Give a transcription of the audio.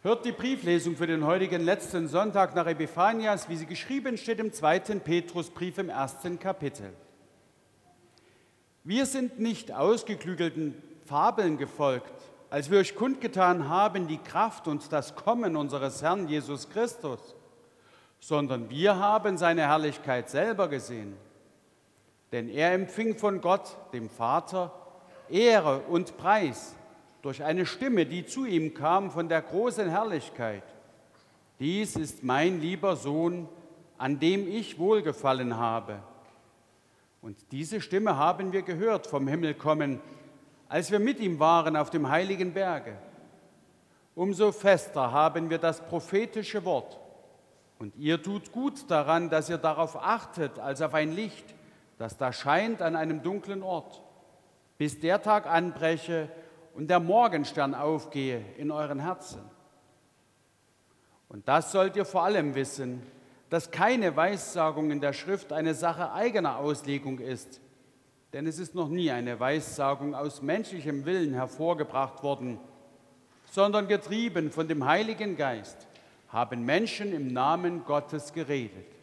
Hört die Brieflesung für den heutigen letzten Sonntag nach Epiphanias, wie sie geschrieben steht im 2. Petrusbrief im 1. Kapitel. Wir sind nicht ausgeklügelten Fabeln gefolgt, als wir euch kundgetan haben die Kraft und das Kommen unseres Herrn Jesus Christus, sondern wir haben seine Herrlichkeit selber gesehen. Denn er empfing von Gott, dem Vater, Ehre und Preis durch eine Stimme, die zu ihm kam von der großen Herrlichkeit. Dies ist mein lieber Sohn, an dem ich wohlgefallen habe. Und diese Stimme haben wir gehört vom Himmel kommen, als wir mit ihm waren auf dem heiligen Berge. Umso fester haben wir das prophetische Wort. Und ihr tut gut daran, dass ihr darauf achtet, als auf ein Licht, das da scheint an einem dunklen Ort, bis der Tag anbreche und der Morgenstern aufgehe in euren Herzen. Und das sollt ihr vor allem wissen, dass keine Weissagung in der Schrift eine Sache eigener Auslegung ist, denn es ist noch nie eine Weissagung aus menschlichem Willen hervorgebracht worden, sondern getrieben von dem Heiligen Geist haben Menschen im Namen Gottes geredet.